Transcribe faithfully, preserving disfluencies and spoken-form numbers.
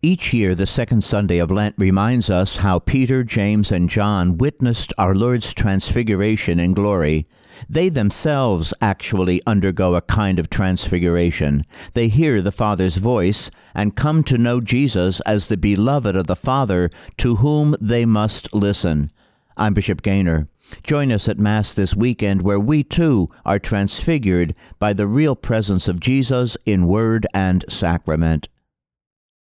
Each year, the second Sunday of Lent reminds us how Peter, James, and John witnessed our Lord's transfiguration in glory. They themselves actually undergo a kind of transfiguration. They hear the Father's voice and come to know Jesus as the beloved of the Father to whom they must listen. I'm Bishop Gaynor. Join us at Mass this weekend where we too are transfigured by the real presence of Jesus in word and sacrament.